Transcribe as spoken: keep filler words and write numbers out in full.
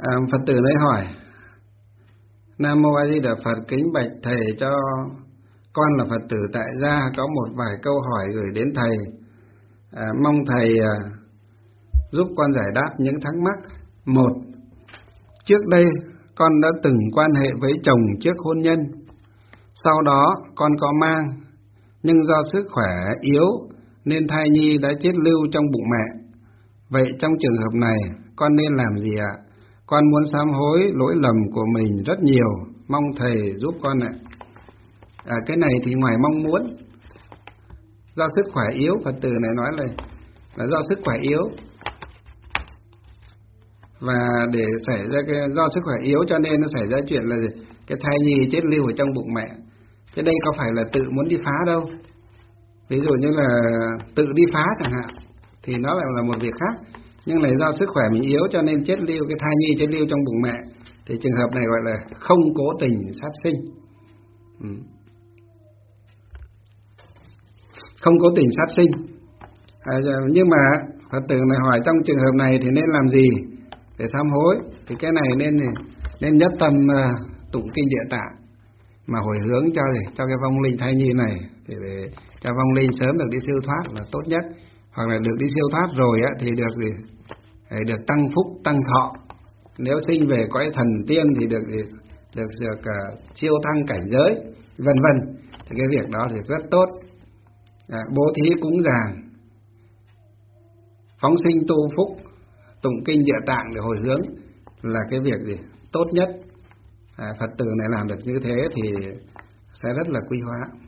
À, Phật tử này hỏi: Nam mô A Di Đà Phật, kính bạch thầy cho con là Phật tử tại gia có một vài câu hỏi gửi đến thầy, à, mong thầy à, giúp con giải đáp những thắc mắc. Một, trước đây con đã từng quan hệ với chồng trước hôn nhân, sau đó con có mang, nhưng do sức khỏe yếu nên thai nhi đã chết lưu trong bụng mẹ. Vậy trong trường hợp này con nên làm gì ạ? Con muốn sám hối lỗi lầm của mình rất nhiều, mong thầy giúp con ạ. À, cái này thì ngoài mong muốn, do sức khỏe yếu, Phật tử này nói là, là do sức khỏe yếu, và để xảy ra cái do sức khỏe yếu cho nên nó xảy ra chuyện là gì? Cái thai nhi chết lưu ở trong bụng mẹ. Thế đây có phải là tự muốn đi phá đâu. Ví dụ như là tự đi phá chẳng hạn thì nó lại là một việc khác, nhưng là do sức khỏe mình yếu cho nên chết lưu, cái thai nhi chết lưu trong bụng mẹ, thì trường hợp này gọi là không cố tình sát sinh. ừ. Không cố tình sát sinh. À, nhưng mà Phật tử này hỏi trong trường hợp này thì nên làm gì để sám hối? Thì cái này nên nên nhất tâm uh, tụng kinh Địa Tạng mà hồi hướng cho gì? Cho cái vong linh thai nhi này, thì để cho vong linh sớm được đi siêu thoát là tốt nhất. Hoặc là được đi siêu thoát rồi á, thì được gì? Được tăng phúc, tăng thọ. Nếu sinh về cõi thần tiên thì được được được, được uh, siêu thăng cảnh giới, vân vân. Thì cái việc đó thì rất tốt. À, bố thí cúng dường, phóng sinh tu phúc, tụng kinh Địa Tạng để hồi hướng là cái việc gì tốt nhất. À, Phật tử này làm được như thế thì sẽ rất là quý hóa.